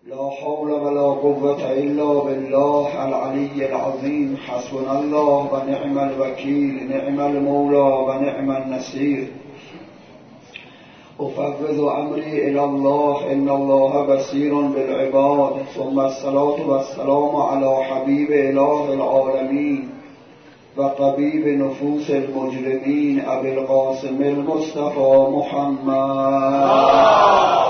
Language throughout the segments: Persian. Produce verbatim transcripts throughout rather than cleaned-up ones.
لا حول ولا قوة إلا بالله العلي العظيم. حسبنا الله ونعم الوكيل، نعم المولى ونعم النصير. أفوض أمري إلى الله إن الله بصير بالعباد. ثم الصلاة والسلام على حبيب إله العالمين وطبيب نفوس المجرمين أبي القاسم المصطفى محمد.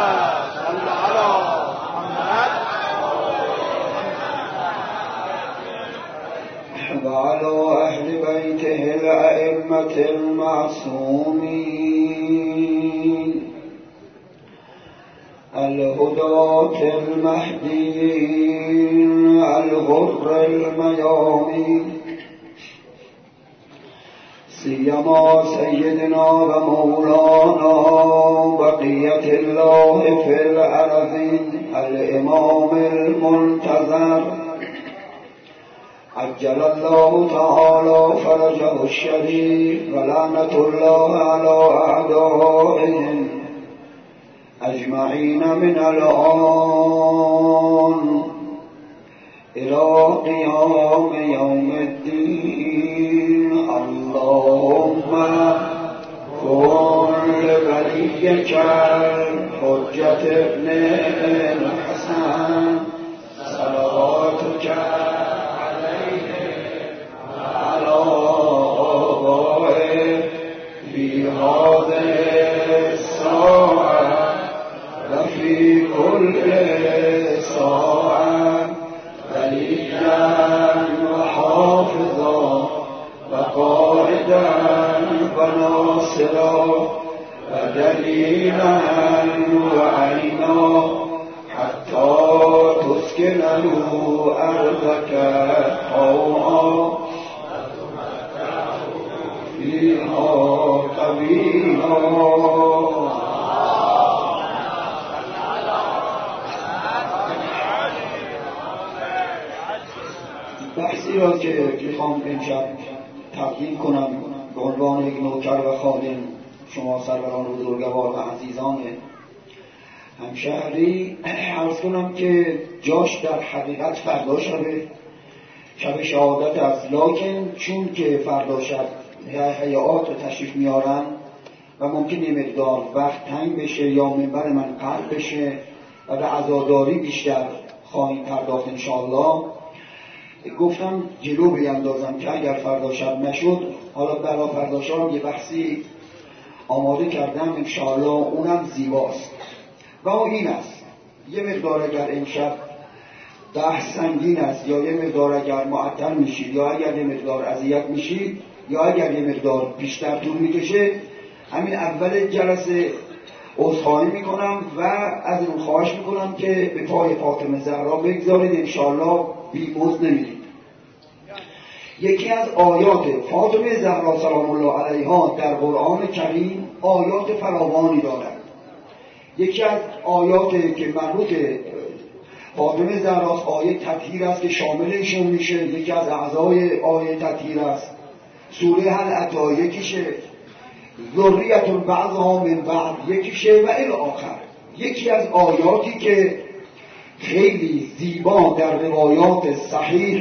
وعلى أهل بيته الأئمة المعصومين الهداة المهديين الغر الميامين، سيما سيدنا ومولانا بقية الله في الأرضين الإمام المنتظر عجل الله تعالى فرجه الشريف، ولعنة الله على أعدائهم أجمعين من الآن إلى قيام يوم الدين. اللهم كن لوليك الحجة ابن الحسن صلواتك في هذه الساعة وفي كل ساعة وليا وحافظا وقائدا وناصرا ودليلا وعينا حتى تسكنه أرضك طوعا فيها قبيلا. بحثی را که میخوام امشب تقدیم کنم به عنوان یک نوکر و خادم شما سروران بزرگوار و عزیزان همشهری عرض کنم که جاش در حقیقت فردا شبه شب شهادت است، لکن چون که فردا شب هیئات رو تشریف میارن و ممکنه مقدار وقت تنگ بشه یا منبر من قلب بشه و به عزاداری بیشتر خواهیم پرداخت انشاءالله، گفتم جلو بیندازم که اگر فردا شب نشد حالا برای فردا شب یه بحثی آماده کردم انشاءالله، اونم زیباست و اون این است: یه مقدار اگر امشب بحث سنگین است یا یه مقدار اگر معطل میشید یا اگر یه مقدار اذیت میشید یا اگر یه مقدار بیشتر طول میکشه، همین اول جلسه عذرخواهی میکنم و از اون خواهش میکنم که به پای فاطمه زهرا بگذارید، انشاءالله بی‌مزد نمیدید. یکی از آیات فاطمه زهرا سلام الله علیها در قرآن کریم آیات فراوانی دارد. یکی از آیاتی که مربوط فاطمه زهرا آیه تطهیر است که شامل ایشون میشه، یکی از اعضای آیه تطهیر است. سوره هل اتی یکیشه، ذریة بعضها من بعض یکیشه و الی آخر. یکی از آیاتی که خیلی زیبا در روایات صحیح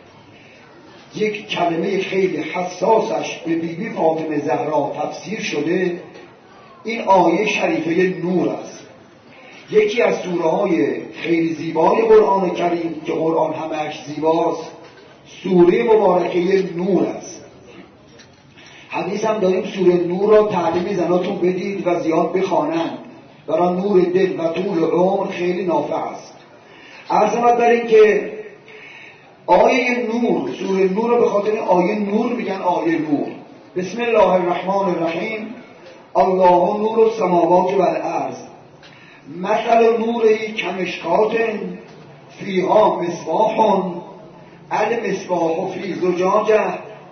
یک کلمه خیلی حساسش به بیبی فاطمه زهرا تفسیر شده، این آیه شریفه نور است. یکی از سوره های خیلی زیبای قرآن کریم که قرآن همش زیباست، سوره مبارکه نور است. حدیث هم داریم سوره نور را تعلیم زناتون بدید و زیاد بخوانند، برای نور دل و طول عمر خیلی نافع است. عرض من بر این که آیه نور، سوره نور را به خاطر آیه نور میگن آیه نور. بسم الله الرحمن الرحیم. الله نور السماوات والارض مثل نوره کمشکات فیها مصباح المصباح فی زجاجه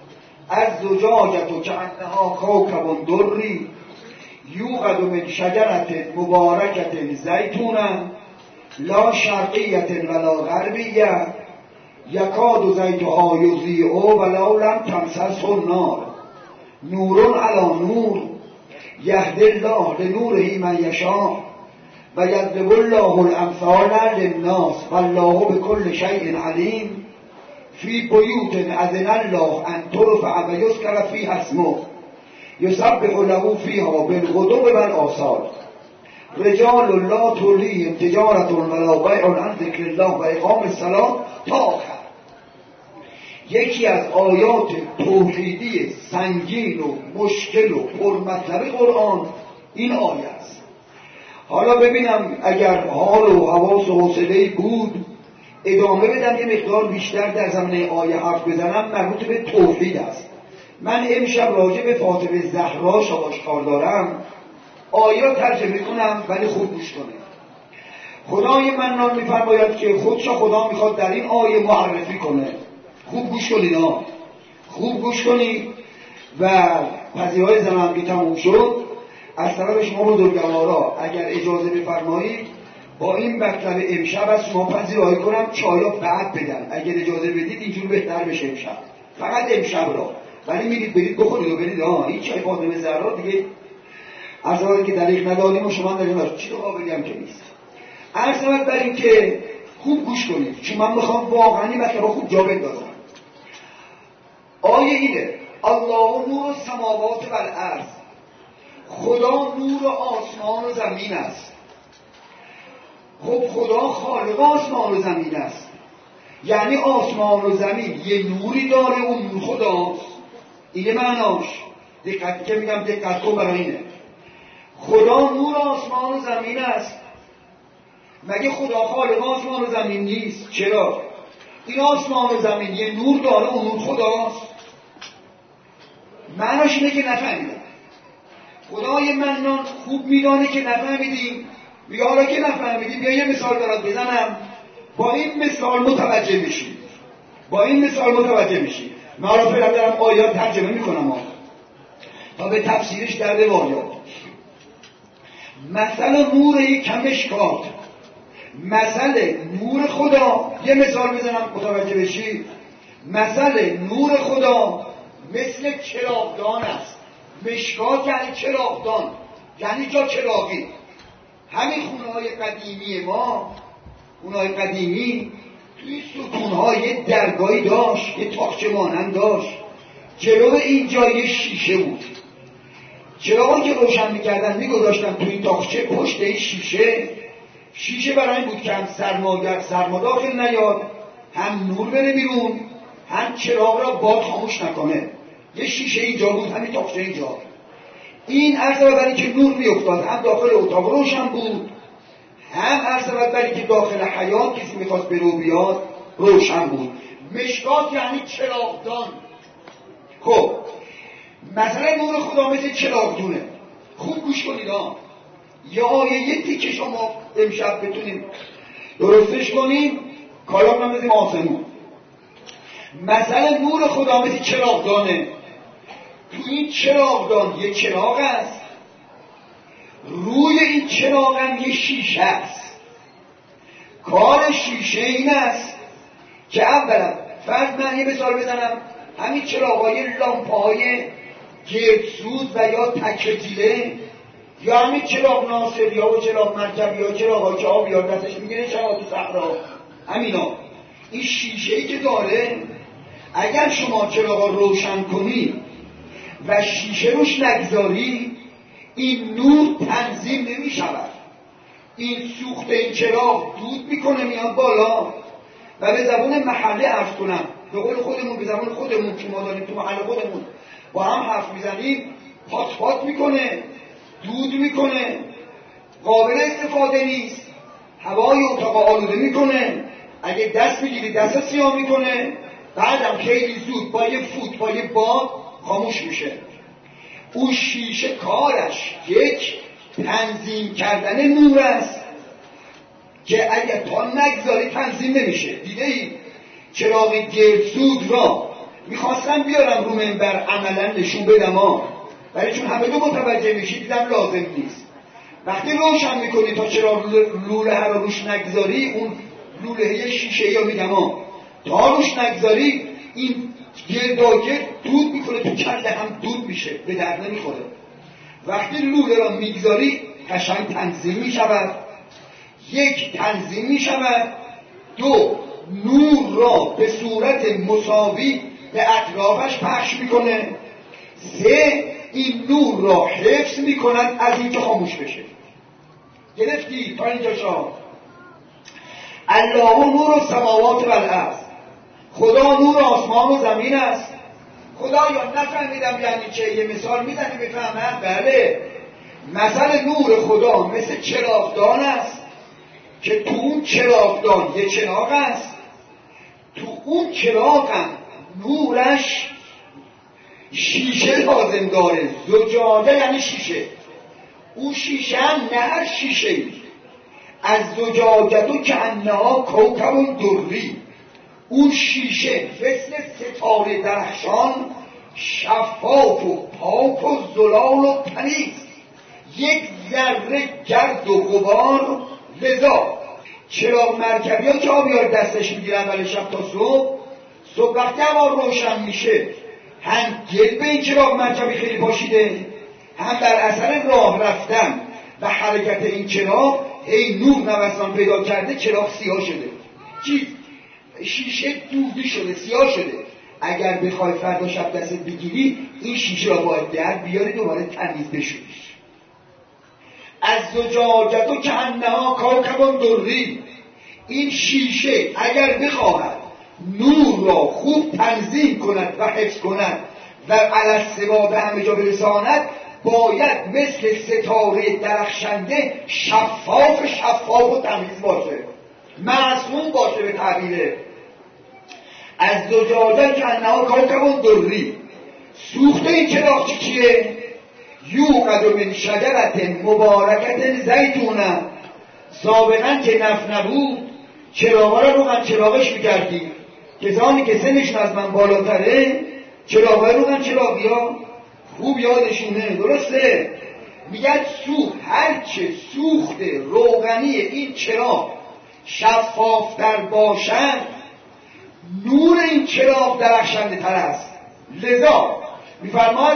الزجاجة کأنها کوکب دری یوقد من شجرة مبارکة زیتونة لا شرقیة ولا غربیة یکاد زیتها یضیء ولو لم تمسسه النار نور علی نور یهدی الله لنوره من یشاء و یضرب الله الامثال للناس والله بكل شیء علیم فی بیوت اذن الله ان ترفع و یذکر فیها اسمه یسبح له فیها بالغدو والآصال رجال لا تلهیهم تجارة ولا بیع عن ذکر الله و اقام الصلاة تا آخر. یکی از آیات توحیدی سنگین و مشکل و پرمطلب قرآن این آیه است. حالا ببینم اگر حال و حواس و حوصله‌ای بود ادامه بدم یه مقدار بیشتر در زمینه آیه حرف بزنم، مربوط به توحید است. من امشب راجع به فاطمه زهرا آشکار دارم، آیه را ترجمه کنم ولی خوب گوش کنید. خدای منان می‌فرماید که خودش خدا میخواد در این آیه معرفی کنه. خوب گوش کنید ها، خوب گوش کنید و پذیرای زمان که تموم شد از طرف شما بزرگوارا اگر اجازه بفرمایید با این مطلب امشب از شما پذیرایی کنم چایا بعد بدم، اگر اجازه بدید اینجور بهتر بشه امشب، فقط امشب را. ولی میرید برید بخورید و برید ها، این چای فاطمه زهرا دیگه از وقتی که دریغ نداریم و شما داریم چی رو بگم که نیست. عرض نمید بر این که خوب گوش کنید چون من میخوام واقعا این مطلب خوب جا بندازم. آیه اینه: الله نور السماوات و الارض، خدا نور آسمان و زمین است. خب خدا خالق آسمان و زمین است، یعنی آسمان و زمین یه نوری داره، اون نور خداست. اینه معناش. دقت که میگم دقت کن برای اینه. خدا نور آسمان و زمین است. مگه خدا خالق آسمان و زمین نیست؟ چرا؟ این آسمان و زمین یه نور داره، اون نور خداست. معناش اینه که نفهمیدم. خدای منان خوب میدانه که نفهمیدیم. بیا حالا که نفهمیدیم بیا یه مثال برات بزنم، با این مثال متوجه میشید. با این مثال متوجه میشید. من را فعلا دارم آیات ترجمه میکنم تا به تفسیرش در روایات. مثلا نور کمشکات، مثل نور خدا، یه مثال بزنم متوجه بشید. مثل نور خدا مثل چراغدان است. مشکات یعنی چراغدان، یعنی جا چراغی. همین خونه های قدیمی ما، خونه های قدیمی توی ستون های درگاهی داشت، یه تاقچه مانند داشت، جلو اینجا یه شیشه بود. چراغی که روشن میکردن میگذاشتن توی تاقچه پشت این شیشه. شیشه برای این بود که هم سرماگر سرما داخل نیاد، هم نور بره بیرون، هم چراغ را باد خاموش نکنه. یه شیشه اینجا بود، همین تاقچه اینجا. این عرض برای که نور میافتاد، هم داخل اتاق روشن بود، هم عرض برای که داخل حیاط کسی میخواست برو بیاد روشن بود. مشکات یعنی چراغدان. خب مثلا نور خدا مثل چراغدونه. خوب گوش کنید ها. یه آیه یه تیکه شما امشب بتونیم درستش کنیم، کارام نمیزیم آسمون. مثلا نور خدا مثل چراغدانه. تو این چراغدان یه چراغ است، روی این چراغ هم یه شیشه است. کار شیشه این است که اولا فرض من یه مثال بزنم، همین چراغ‌های لامپ‌های گردسوز و یا تک‌تیله یا همین چراغ ناصر یا چراغ مرکب یا چراغ که آب یا دستش میگیره چراغ تو صحرا، همینا این شیشه‌ای که داره اگر شما چراغ روشن کنی و شیشه روش نگذاری این نور تنظیم نمی شود. این سوخت این چراغ دود میکنه میاد بالا و به زبان محله عرض کنم، به قول خودمون به زبان خودمون که ما داریم تو محله خودمون با هم حرف میزنیم، پات پات میکنه، دود میکنه، قابل استفاده نیست، هوای اتاق آلوده میکنه، اگه دست میگیری دست سیاه میکنه، بعدم خیلی زود با یه فوت با یه باد خاموش میشه. اون شیشه کارش یک تنظیم کردن نور است که اگر تا نگذاری تنظیم نمیشه. دیده ای چراغ گردسود را میخواستم بیارم رو منبر عملا نشون بدم ها، ولی چون همه دو متوجه میشی دیدم لازم نیست. وقتی روشن میکنی تا چراغ لوله ها رو روش نگذاری، اون لوله شیشه یا میگم ها تا روش نگذاری این گرداگرد دود میکنه، تو کله هم دود میشه، به درد نمیخوره. وقتی لوله را میگذاری قشنگ تنظیم میشود، یک تنظیم می شود، دو نور را به صورت مساوی به اطرافش پخش میکنه، سه این نور را حفظ میکنند از اینکه خاموش بشه. گرفتی تا اینجا شما؟ الله نور السماوات و الارض، خدا نور آسمان و زمین است. خدا یا نفهمیدم یعنی چه، یه مثال میزنی بفهمم؟ بله، مثل نور خدا مثل چراغدان است که تو اون چراغدان یه چراغ است، تو اون چراغ هم نورش شیشه لازم داره. زجاجه یعنی شیشه، اون شیشه هم نه هر شیشه ای، از زجاجتو که انها کوکب دری، اون شیشه مثل ستاره درخشان، شفاف و پاک و زلال و تمیز، یک ذره گرد و غبار. لذا چراغ مرکبی ها که آبیار دستش میگیره اول شب تا صبح، صبح وقتی هوا روشن میشه هم گل به این چراغ مرکبی خیلی پاشیده، هم بر اثر راه رفتن و حرکت این چراغ هی نور نوسان پیدا کرده، چراغ سیاه شده، چیز شیشه دودی شده، سیاه شده. اگر بخوای فردا شب دستت بگیری این شیشه را باید در بیاری دوباره تمیز بشویش. از زجاجتو که انها کوکب دری، این شیشه اگر بخواهد نور را خوب تنظیم کند و حفظ کند و علی السوا به همه جا برساند، باید مثل ستاره درخشنده شفاف شفاف و تمیز باشه، معصوم باشه. به تعبیر از زجاجه که انها کوکب دری، سوخت این چراغ چیه؟ یوقد من شجرت مبارکت زیتونه. سابقا که نفت نبود چراغا رو روغن چراغش میکردیم، کسانی که سنشون از من بالاتره چراغا رو روغن چراغی ها خوب یادشونه، درسته؟ میگن سوخت، هرچه سوخت روغنی این چراغ شفافتر باشد نور این چراغ درخشنده تر است. لذا میفرماد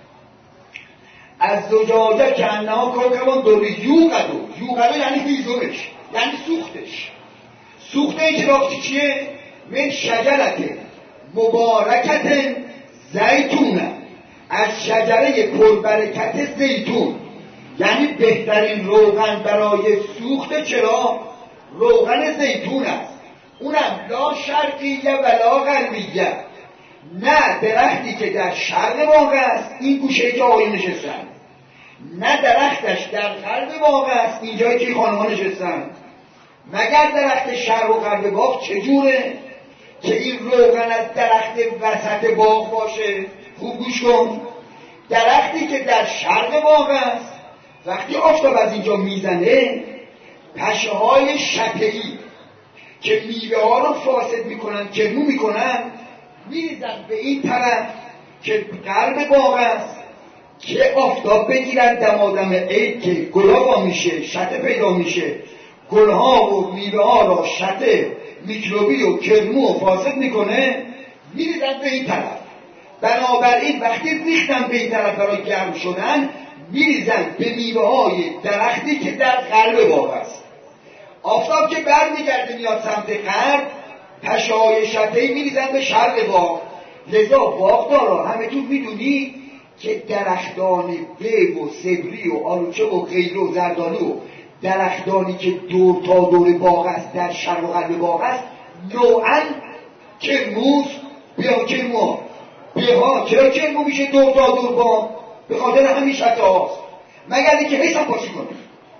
از زجاجه که انها کوکب دری یوقدو، یوقدو یعنی هیزمش، یعنی سوختش. سوخت این چراغ چیه؟ من شجرت مبارکت زیتونه، از شجره پربرکت زیتون، یعنی بهترین روغن برای سوخت چراغ روغن زیتون است. اونم لا شرقیه ولا غربیه، نه درختی که در شرق باغ است، این گوشه که آقایون نشستن، نه درختش در غرب باغ است، اینجایی که خانم‌ها نشستن. مگر درخت شرق و غرب باغ چجوره که این روغن از درخت وسط باغ باشه؟ خوب گوش کن، درختی که در شرق باغ است وقتی آفتاب از اینجا میزنه، پشه های شپه‌ای که میوه ها رو فاسد میکنن، کرمو میکنن، میریزن به این طرف که غرب باغ است که آفتاب بگیرن دمادم عید که گلها میشه، شته پیدا میشه، گلها و میوه ها را شته میکروبی و کرمو و فاسد میکنه، میریزن به این طرف. بنابراین وقتی ریختن به این طرف برای گرم شدن، میریزن به میوه های درختی که در قلب باغ است. آفتاب که بر میگرده میاد سمت غرب، پشه های شته‌ای میریزن به شرق باغ. لذا باغدارا همه تو میدونی که درختان بیب و سبری و آلوچه و غیره و زردالو و درختانی که دور تا دور باغ است در شرق و غرب باغ است نوعاً کرموز، بیا کرمو بیا. چرا کرمو میشه دور تا دور باغ؟ به خاطر همین شته هاست، مگر اینکه حساب پاشی کنه.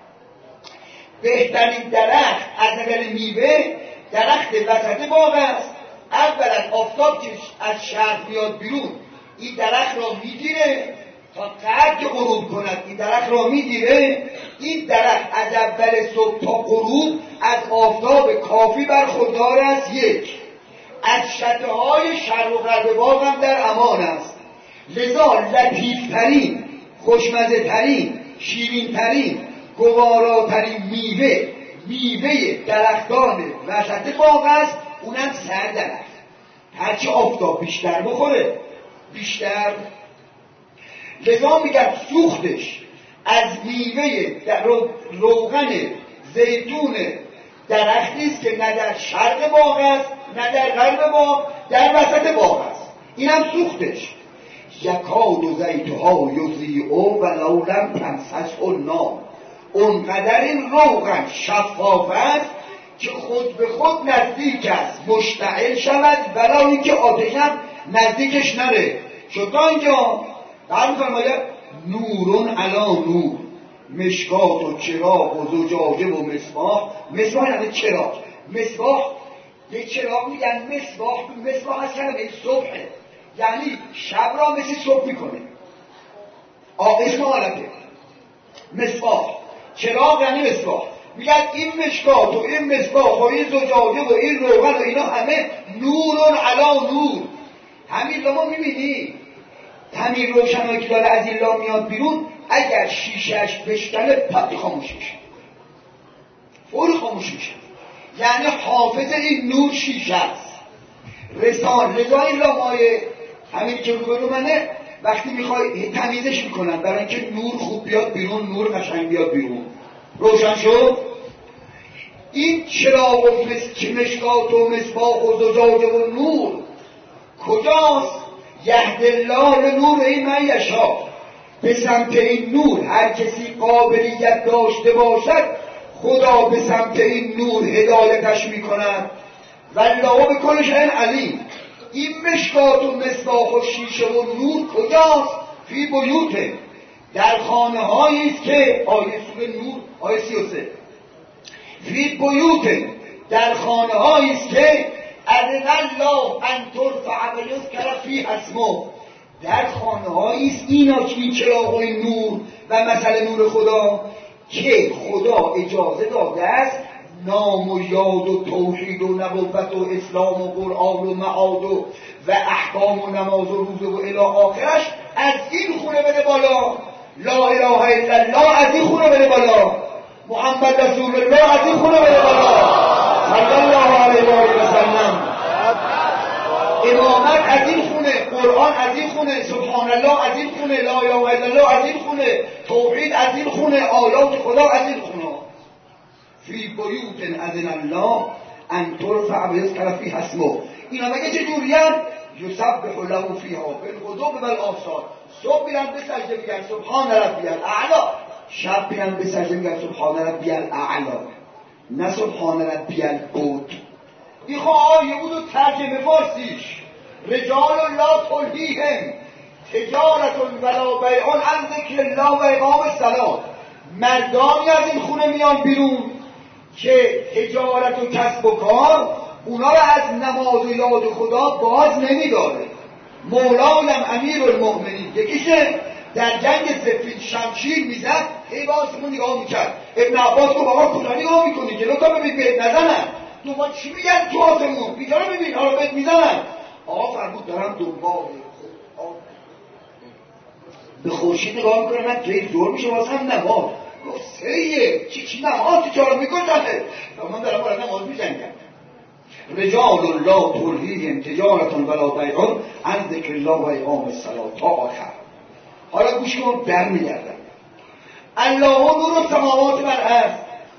بهترین درخت از نظر میوه درخت وسط باغ است. اولا آفتاب که از شهر میاد بیرون این درخت را میگیره تا قبل که غروب کند، این درخت را میگیره. این درخت از اول صبح تا غروب از آفتاب کافی برخوردار است. یک، از شته های شرق و غرب باغ هم در امان است. لذا لطیفترین، خوشمزه ترین، شیرین ترین، گواراترین میوه میوه درختان وسط باغ است، اونم سر درخت. هرچی آفتاب بیشتر بخوره بیشتر. لذا میگن سوختش از میوه روغن زیتون درختی است که نه در شرق باغ است نه در غرب باغ، در وسط باغ است. اینم سوختش. یکاد و زیتها یضیء ولو لم تمسسه النار. اونقدر این روغن شفاف است که خود به خود نزدیک است مشتعل شود ولی اینکه آتش هم نزدیکش نره. شد تا اینجا در می‌فرماید نورون علی نور، مشکات و چراغ و زجاجه و مصباح. مصباح یعنی چراغ. مصباح یه چراغ میگن مصباح. مصباح از کلمه صبحه، یعنی شب را مثل صبح میکنه. اسم حالته مصباح. چراغ یعنی مصباح. میگن این مشکات و این مصباح و این زجاجه و این روغن و اینا همه نورون علی نور. همین رو ما میبینیم، همین روشنایی که داره از این لا میاد بیرون، اگر شیشهش بشکنه پتی خاموش میشه، فوری خاموش میشه. یعنی حافظ این نور شیشه است. رسان لذا این لامایه همین که رو منه وقتی میخوای تمیزش میکنن برای اینکه نور خوب بیاد بیرون، نور قشنگ بیاد بیرون. روشن شد. این چراغ و مشکات و مصباح و زجاجه و نور کجاست؟ یهد الله لنور این من یشاء. به سمت این نور هر کسی قابلیت داشته باشد خدا به سمت این نور هدایتش میکند. والله بکل شیء علیم. این مشکات و مصباح و شیشه و نور کجاست؟ فی بیوت، در خانه هایی است که آیه سوره نور آیه سی و سه. فی بیوت، در خانه هایی است که اذن الله ان ترفع و یذکر فیها اسمه. در خانه هایی است اینا که این چراغ و این نور و مثل نور خدا که خدا اجازه داده است نام و یاد و توحید و نبوت و اسلام و قرآن و معاد و و احکام و نماز و روزه و الی آخرش از این خونه بده بالا. لا اله الا الله از این خونه بده بالا. محمد رسول الله از این خونه بده بالا. صلی الله علیه و آله و سلم. امامت از این خونه، قرآن از این خونه، سبحان الله از این خونه، لا اله الا الله از این خونه، توحید از این خونه، آیات خدا از این خونه. فی بیوت اذن الله ان ترفع و یذکر فیها اسمه. اینا مگه چه جوریان؟ یسبح له فیها بالغدو والآصال. صبح میرن به سجده میگن سبحان ربی الاعلی، شب میرن به سجده میگن سبحان ربی الاعلی، نه سبحان ربی البعد. این خواه آیه بود و ترجمه فارسیش رجال لا تلهیهم تجارت ولا بیع عن ذکر الله و اقام الصلاة. مردانی از این خونه میان بیرون که تجارت و کسب و کار اونا را از نماز و یاد خدا باز نمیداره. مولایم امیر المؤمنین یکیشه در جنگ سفین شمشیر میزد، ای باسمون نگاه میکرد. ابن عباس گفت آقا کجا نگاه میکنی؟ جلو تا ببین بهت نزنن. دنبال چی میگن تو آسمون؟ بیچاره ببین حالا بهت میزنن. آقا فرمود دارم دنبال به خورشید نگاه میکنه. من توی زور میشه واسه هم نماز. گفت سریه چی چی نماز چی چارا میکنه؟ من دارم باید نماز میزنگم. رجال لا تلهیهم تجارت ولا بیع عن ذکر الله و اقام الصلاة تا آخر. حالا گوش کن برمیگردم. الله نور السماوات والارض،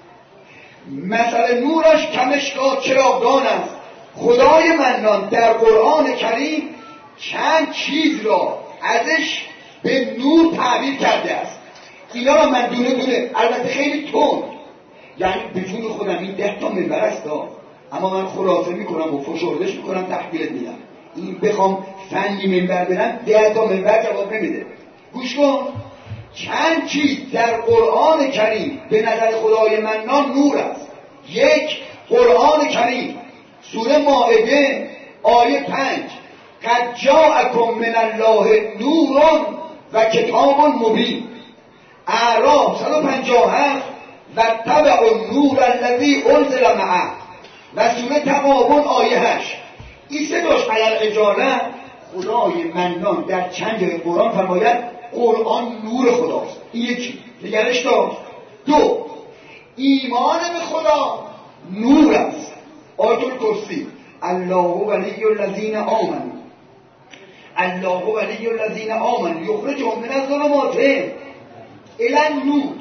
مثل نورش کمشکات چراغدان است. خدای منان در قرآن کریم چند چیز را ازش به نور تعبیر کرده است. اینا را من دونه دونه، البته خیلی تند، یعنی به جون خودم این ده تا منبر است، اما من خلاصه میکنم و فشردش میکنم تحقیلت میدم. این بخوام فنی منبر بدم ده تا منبر جواب نمیده. گوش کن. چند چیز در قرآن کریم به نظر خدای منان نور است. یک، قرآن کریم سوره مائده آیه پنج قد جاءکم من الله نور و کتاب مبین. اعراف صد و پنجاه و هفت و تبع النور الذی انزل معه و سوره تغابن آیه هشت. این سه تاش علل اجاله خدای منان در چند جای قرآن فرماید قرآن نور خداست. این یکی. دیگرش داشت. دو، ایمان به خدا نور است. آیت الکرسی الله ولی الذین آمنوا الله ولی الذین آمنوا یخرجهم من الظلمات الی النور.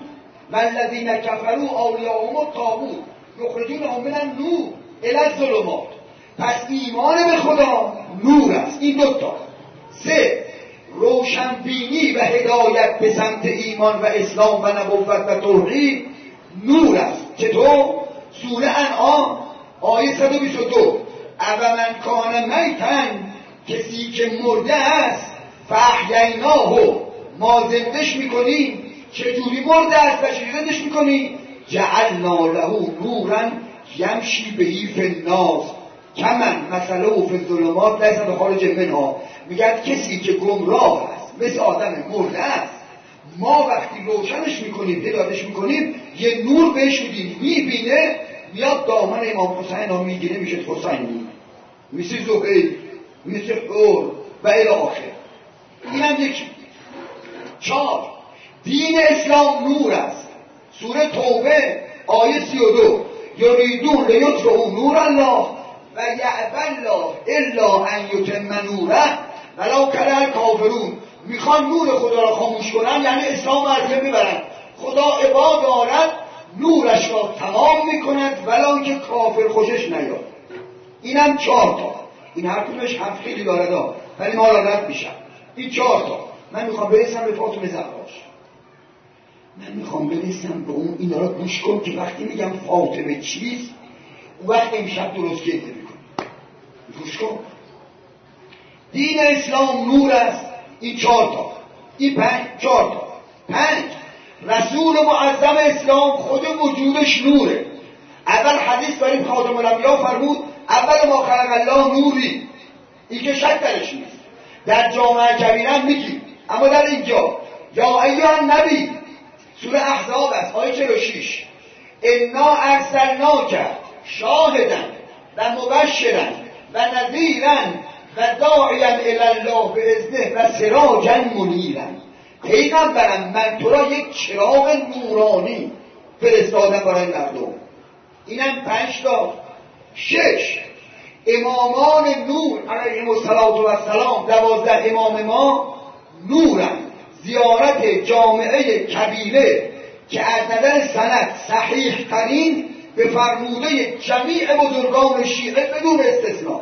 والذین کفروا اولیاءهم الطاغوت یخرجونهم من النور الی الظلمات. پس ایمان به خدا نور است. این دوتا. سه، روشنبینی و هدایت به سمت ایمان و اسلام و نبوت و توحید نور است. چطور؟ سوره انعام آیه صد و بیست و دو اومن کان میتن، کسی که مرده است فاحییناه، ما زندش میکنیم. چجوری مرده است و چجوری زندش میکنیم؟ جعلنا له نورا یمشی بهی فی الناس کمن مثله فی الظلمات لیس بخارج منها. میگه کسی که گمراه است مثل آدم مرده است، ما وقتی روشنش میکنیم هدایتش میکنیم یه نور بهش میدیم، میبینه، میاد دامن امام حسین ها میگیره میشه حسینی، میشه زهیر، میشه حور و الی آخر. این هم یکی. چهار، دین اسلام نور است. سوره توبه آیه سی و دو یریدون لیطفئوا نور الله و یأبی الله الا ان یتم نوره ولو کره الکافرون. میخوان نور خدا را خاموش کنن، یعنی اسلام را از بین میبرن. خدا عبا دارد نورش را تمام میکند ولو که کافر خوشش نیاد. اینم چهار تا. این هر کدومش هم خیلی دارد ولی ما را رد میشن. این چهار تا. من میخوام برسم به فاطمه زهراش. من میخوام برسم به اون. اینا را گوش کن که وقتی میگم فاطمه چیست اون وقت امشب درست گریه میکنی. گوش کن. دین اسلام نور است. این چهار تا. این پنج چهار تا. پنج، رسول معظم اسلام خود وجودش نوره. اول حدیث برای خاتم الانبیا فرمود اول ما خلق الله نوری، این که شک درش نیست. در جامعه کبیره هم میگیم، اما در اینجا یا ایها النبی سوره احزاب است آیه چهل و شش انا ارسلناک شاهدا و مبشرا و نذیرا و داعیا الی الله باذنه و سراجا منیرا. پیغمبرم من تو را یک چراغ نورانی فرستادم برای مردم. اینم پنج تا. شش، امامان نور علیهم السلام دوازده امام ما نورن. زیارت جامعه کبیره که از نظر سند صحیح ترین به فرموده جمیع بزرگان شیعه بدون استثناء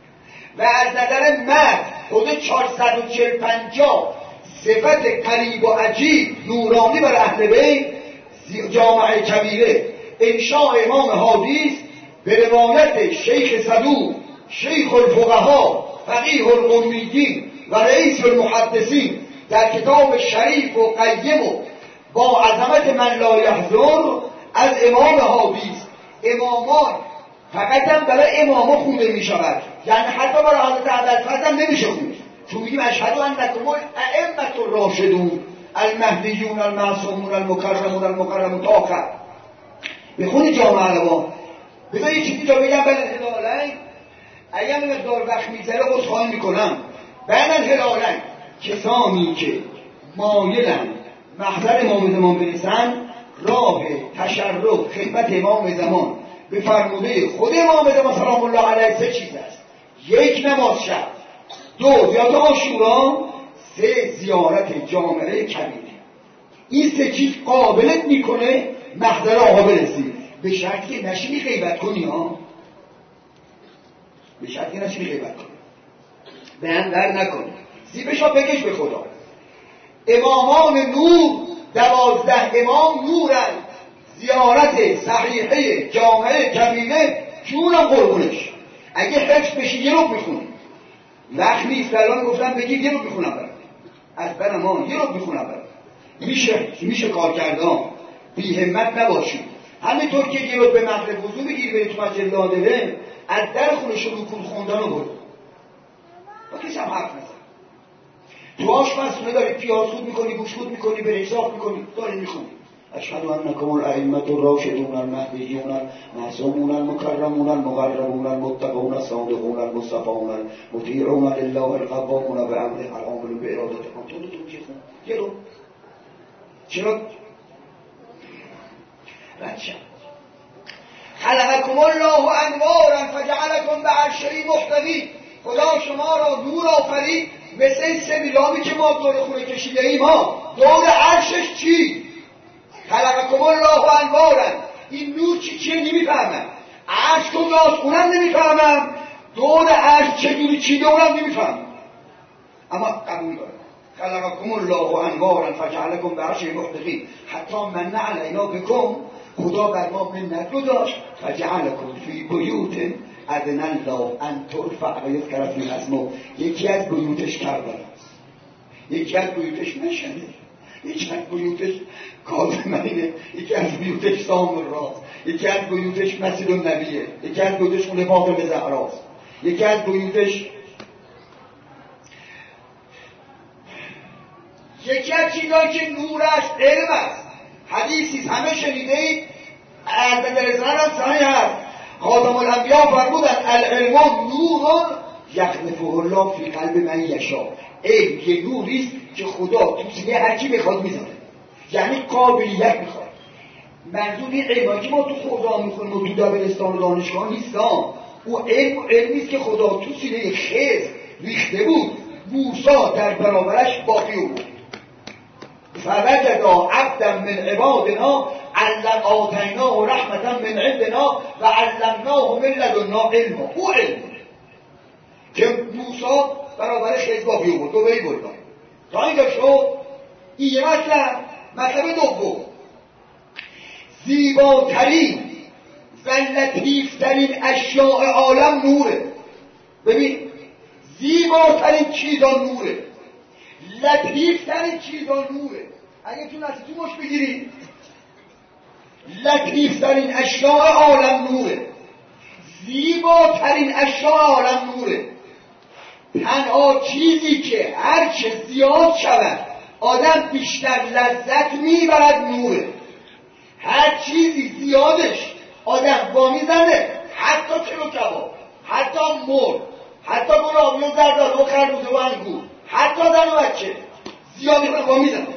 و از نظر مرد خود چهارصد و چهل پنجاه صفت قریب و عجیب نورانی بر اهل بیت جامعه کبیره انشاء امام حادی به روایت شیخ صدوق شیخ الفقها فقیه القمیدین و رئیس المحدثین در کتاب شریف و قیم و با عظمت من لا یحضر از امام حادی. امامان فقط هم برای اماما خونده می شود، یعنی حتی برای حضرت ابوالفضل هم نمیشه خوند، چون میگیم اشهد انکم الائمة الراشدون المهدیون المعصومون المکرمون المکرمون تا آخر. بخونی جامعه علما. بذار یه چیزی تا بگم بین الهلالین، اگر من مقدار وقت میذاره عذرخواهی میکنم. بین الهلالین کسانی که مایلن محضر امام زمان برسن، راه تشرف خدمت امام زمان به فرموده خود امام زمان سلام الله علیه سه چیز است. یک، نماز شب. دو، زیارت عاشورا. سه، زیارت جامعه کبیره. این سه چیز قابلت میکنه محضر آقا برسی، به شرطی نشینی غیبت کنی ها، به شرطی نشینی غیبت کنی، به هم در نکنی، زیبش ها بکش به خدا. امامان نور دوازده امام نورن. زیارت صحیحه جامعه کبیره جونم قربونش. اگه حفظ بشی یه رو میخونی، وقت نیست الان گفتم بگی یه رو میخونم برد از برم ها، یه رو میخونم برد. میشه میشه کار کردم، بی همت نباشی. همینطور که یه رو به مغرب وضو بگیر بری تو مسجد لادره، از در خونه شروع کن خوندن رو برد با کسی هم حرف نزن. تو آشپزخونه داری پیازخود میکنی، گوشخود میکنی، برشتاق میکنی، داری میخونی اشهد انکم الائمة الراشدون المهدیون المعصومون المکرمون المقربون المتقون الصادقون المصطفون المطیعون لله القوامون بامره العاملون بارادتهم. تو تو چی خون؟ چرا؟ چرا؟ رچه خلقکم الله انوارا فجعلکم بعرشه محتوی. خدا شما را نور آفرید مثل این سبیلامی که ما دور خونه کشیده ایم ها. دور عرشش چی؟ خلقکم الله انوارا. این نور چی چیه نمیفهمم. عرش کجاست اونم نمیفهمم، دور عرش چجوری چیده اونم نمیفهمم، اما قبول دارم. خلقکم الله انوارا فجعلکم بعرشه متقین. حتی من علینا بکم، خدا بر ما منت گذاشت. فجعلکم فی بیوت اذن الله ان ترفع و یذکر فیها اسمه. یکی از بیوتش کربلا است، یکی از بیوتش مشهده، یکی از بیوتش کاظمینه، یکی از بیوتش سامراست، یکی از بیوتش مسجد النبیه، یکی از بیوتش خونه فاطمه زهراست، یکی از بیوتش یکی از چیزایی که نور است علم است. حدیثی همه شنیده اید، از درزنان هم صحیح هست. خاتم الانبیا فرمودن العلم نور یقذفه الله فی قلب من یشاء. علم یه نوریست که خدا تو سینه هر کی بخواد میذاره، یعنی قابلیت میخواد. منظور این علمی که ما تو خدا میخونیم و تو دبیرستان و دانشگاه نیستان، او علم علمیست که خدا تو سینه خضر ریخته بود، موسی در برابرش باقی بود. فوجدا عبدا من عبادنا علم آتیناه رحمتا من عندنا و علمناه من لدنا علما. او علم که موسی برابر خضر باقی بود دو بی بردن تا اینجا شد. این مطلب. مطلب دوم، زیباترین و لطیفترین اشیاء عالم نوره. ببین، زیباترین چیزا نوره، لطیفترین چیزا نوره. اگه تو نسی تو مش بگیری، لطیفترین اشیاء عالم نوره، زیباترین اشیاء عالم نوره. تنها چیزی که هرچه زیاد شود آدم بیشتر لذت میبرد نوره. هر چیزی زیادش آدم وامی زنه، حتی چلو کباب، حتی مرغ، حتی گلابی و زردالو و خربوزه و انگور، حتی زن و بچه زیادی رو وامی زنه.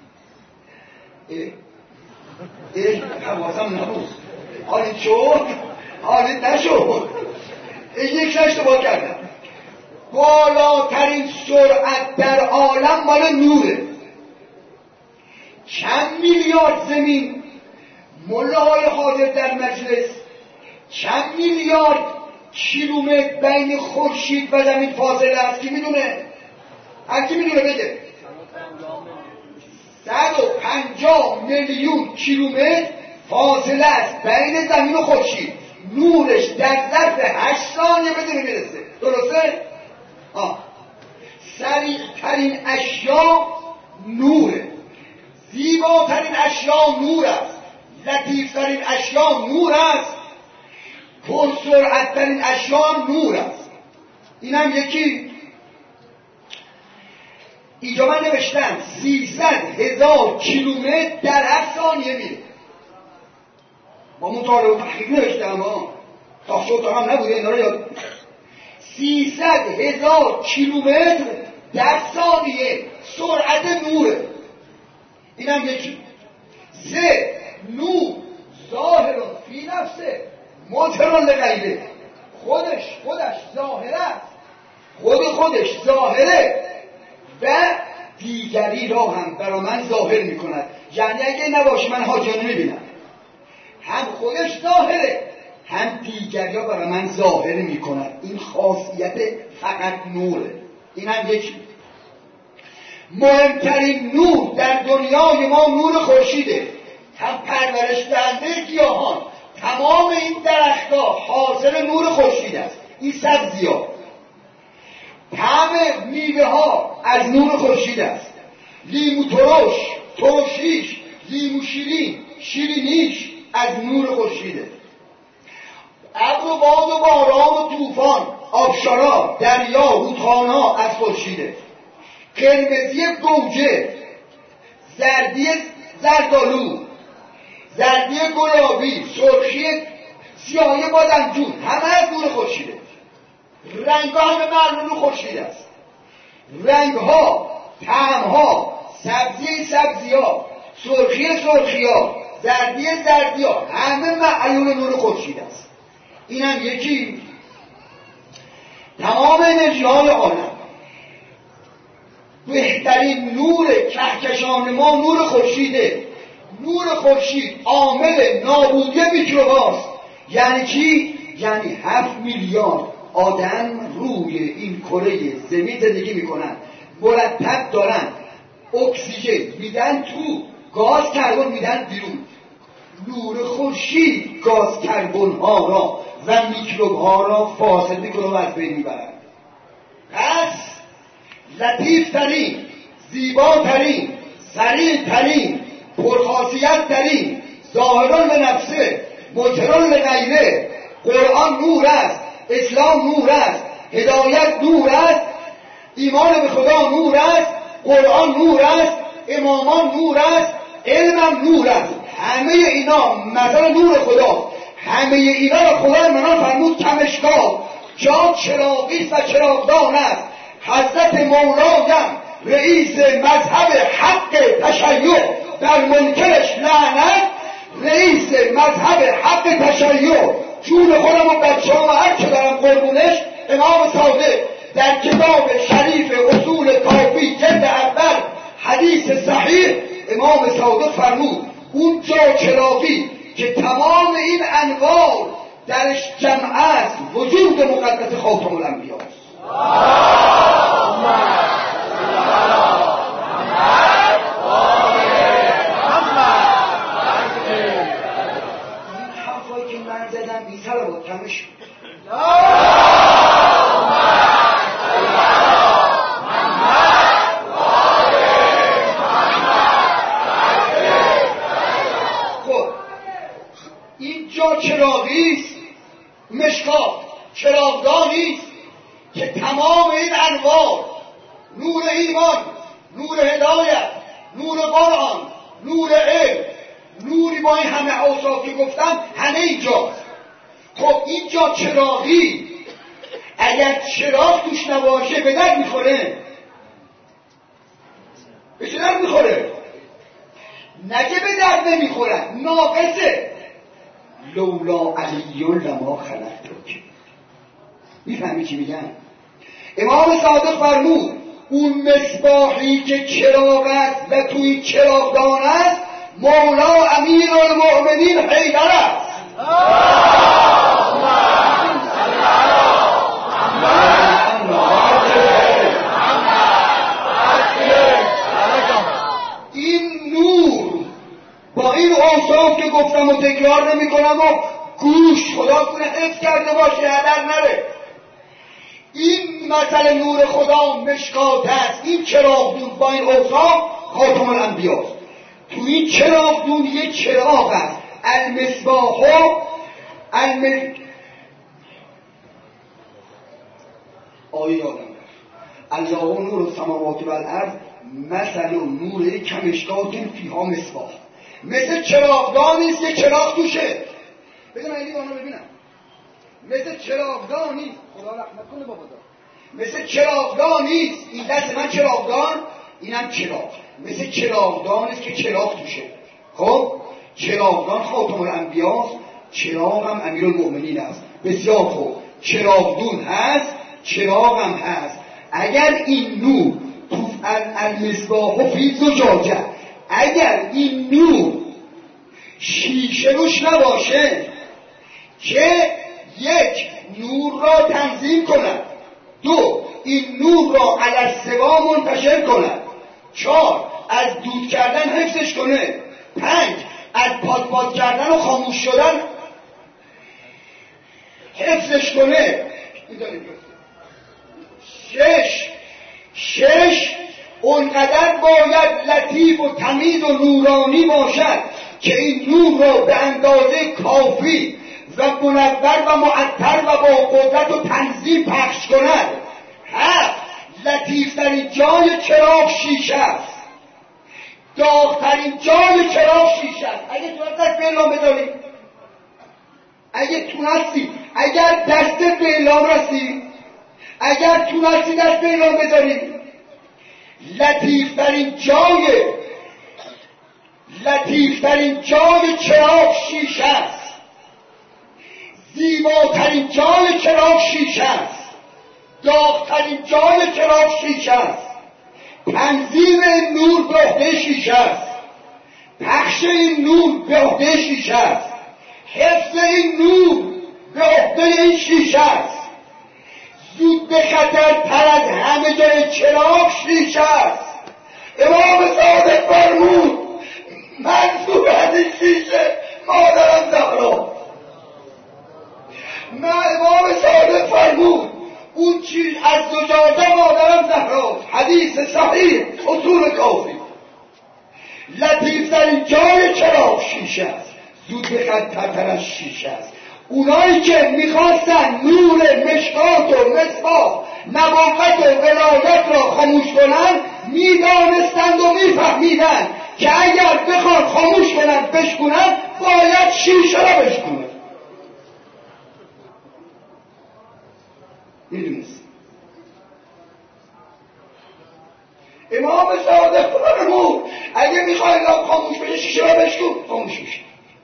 اه اه حواسم نبود. حالی شد حالی نشد. یک اشتباه کردم. بالاترین سرعت در عالم مال نوره. چند میلیارد زمین ملاهای حاضر در مجلس، چند میلیارد کیلومتر بین خورشید و زمین فاصله است؟ کی میدونه؟ هر کی میدونه بده. صد و پنجاه میلیون کیلومتر فاصله است بین زمین و خورشید. نورش در ظرف هشت ثانیه بدون میرسه. درسته؟ آه. سریع ترین اشیا نوره، زیباترین اشیا نور است، لطیفترین اشیا نور است، پرسرعتترین اشیا نور است. اینم یکی. اینجا من نوشتم سیصد هزار کیلومتر در هر ثانیه میره. با مطالعه و تحقیق نوشتم ها، تا شد هم نبوده اینا رو یاد. سیصد هزار کیلومتر در ثانیه سرعت نوره. اینم یکی. سه، نور ظاهر فی نفسه مظهر لغیره. خودش خودش ظاهر است، خود خودش ظاهره و دیگری را هم برای من ظاهر می کند. یعنی اگه نباشه من حاجه نمیبینم. هم خودش ظاهره، هم دیگری ها برای من ظاهر می کند. این خاصیت فقط نوره. این هم یکی. مهمترین نور در دنیای ما نور خورشیده. هم پرورش دهنده گیاهان، تمام این درخت‌ها حاصل نور خورشید است. این سبزی‌ها، طعم میوه‌ها از نور خورشید است. لیمو ترش، ترشیش، لیمو شیرین، شیرینیش از نور خورشیده. ابر و باد و باران و طوفان، آبشارا، دریا، رودخانه‌ها از خورشیده. قرمزی گوجه، زردی زردالو، زردی گلابی، سرخی سیاهی بادمجون، همه از نور خورشیده. رنگ ها همه معلوم خورشید است. رنگ ها، طعم ها، سبزی سبزی ها، سرخی سرخی ها، زردی زردی ها، همه معلوم نور خورشید است. این هم یکی. تمام انرژی های عالم، بهترین نور کهکشان ما نور خورشیده. نور خورشید عامل نابودی میکروباست. یعنی چی؟ یعنی هفت میلیارد آدم روی این کره زمین زندگی میکنن، مرتب دارن اکسیژن میدن تو، گاز کربن میدن بیرون. نور خورشید گاز کربن ها را و میکروب ها را فاسد میکنه و از بین میبرن. پس لطیف ترین، زیباترین، سریع ترین، پرخاصیت ترین، ظاهران به نفسه، مظهران به غیره، قرآن نور است، اسلام نور است، هدایت نور است، ایمان به خدا نور است، قرآن نور است، امامان نور است، علمم نور است. همه اینا مثل نور خدا. همه اینا را خدا منان فرمود کمشکار جا چراغی و چراغدان است. حضرت مولایم رئیس مذهب حق تشیع، در منکرش لعنت. رئیس مذهب حق تشیع، جون خودم و بچه ها و هر که دارم قربونش، امام صادق در کتاب شریف اصول کافی جلد اول حدیث صحیح امام صادق فرمود اون جا چراغی که تمام این انوار درش جمع است وجود مقدس خاتم الانبیا است. حرفایی که من زدم بی‌سر بود کمش چراغیست، مشکات چراغدانیست که تمام این انوار، نور ایمان، نور هدایت، نور قرآن، نور علم، نوری با این همه اوصاف که گفتم همه اینجاست. خب اینجا چراغی اگر چراغ توش نباشه به درد میخوره؟ به چه درد میخوره؟ نگه به درد نمیخوره، ناقصه. لولا علی لما خلقتک. میفهمی چی میگم؟ امام صادق فرمود اون مصباحی که چراغ است و توی چراغدان است مولا امیرالمؤمنین حیدر است. این نور با این اوصاف که گفتم و تکرار نمی کنم و گوش خدا کنه حفظ کرده باشه هدر نره. این مثل نور خدا مشکات است. این چراغدون با این اوصاف خاتم الانبیا است. تو این چراغدون یک چراغ است. المصباح الم آیه یادم رفت الله نور السماوات والارض مثل نور کمشکات فیها مصباح. مثل چراغدانی است که چراغ توشه. بذار من این دیوانو ببینم. مثل چراغدانی است. خدا رحمت کنه بابا دار. مثل چراغدانی است. این دست من چراغدان، اینم چراغ. مثل چراغدان است که چراغ توشه. خب چراغدان خاتم الانبیا است، چراغ هم امیرالمؤمنین است. بسیار خوب. چراغدون هست، چراغ هم هست. اگر این نور تو المصباح فی زجاجه، اگر این نور شیشه روش نباشه که یک نور را تنظیم کند، دو این نور را علی السوا منتشر کند، چهار از دود کردن حفظش کنه، پنج از پاد پاد کردن و خاموش شدن حفظش کنه، شش شش اونقدر باید لطیف و تمیز و نورانی باشد که این نور را به اندازه کافی و منور و معطر و با قدرت و تنظیم پخش کند. هفت لطیفترین جای چراغ شیشه است، داغترین جای چراغ شیشه است. اگه تو دست به اعلام بداری، اگه تونستی، اگر دست به اعلام رسی، اگر تونستی دست به اعلام بذاری، لطیفترین جای لطیفترین جای چراغ شیشه است، زیباترین جای چراغ شیشه است، داغترین جای چراغ شیشه است، تنظیم نور به عهده شیشه است. پخش این نور به عهده شیشه است، حفظ این نور به عهده این شیشه است. زود به خطر تر از همه جای چراغ شیشه است. امام صادق فرمود منظور از این شیشه مادرم زهرا. امام صادق فرمود اون چیز از زجاجه مادرم زهراست. حدیث صحیح، اصول کافی. لطیفترین جای چراغ شیشه است، زود به خطر از شیشه است. اونایی که میخواستن نور مشکات و مصباح نبوت و ولایت را خاموش کنن، میدانستند و میفهمیدند که اگر بخوان خاموش کنن بشکنن باید شیشه را بشکنن. میدونست امام صادق فرمود اگه میخوای را خاموش بشه شیشه را بشکن، خاموش میشه.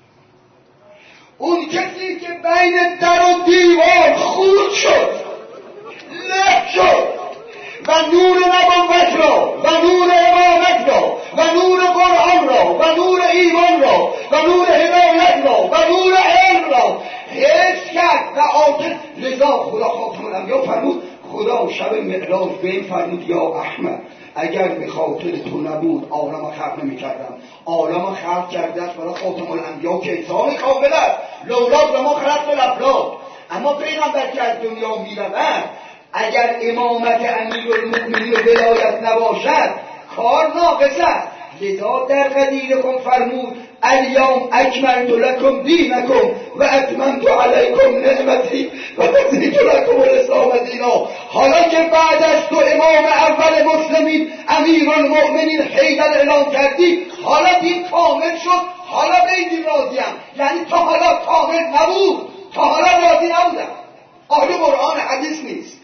اون کسی که بین در و دیوار خورد شد، له شد و نور نبوت را و نور امامت را و نور قرآن را و نور ایمان را و نور هدایت را و نور علم را حفظ کرد و آتش. لذا خدا خاتم الانبیا فرمود، خدا شب معراج به این فرمود یا احمد اگر به خاطر تو نبود عالم خلق نمی کردم. عالم خلق کرده است برای خاتم الانبیا که انسان کامل است. لولا به ما خلق الافلاک. اما پیغمبر که از دنیا می رود اگر امامت امیرالمؤمنین و ولایت نباشد کار ناقص است. لذا در قدیرکم فرمود الیوم اکملت لکم دینکم و اتممت علیکم نعمتی و رضیت لکم الاسلام دینا. حالا که بعد از تو امام اول مسلمین امیرالمؤمنین حیدر اعلام کردی، حالا دین کامل شد، حالا به این دین راضیم. یعنی تا حالا کامل نبود، تا حالا راضی نبودم. آیه قرآن حدیث نیست.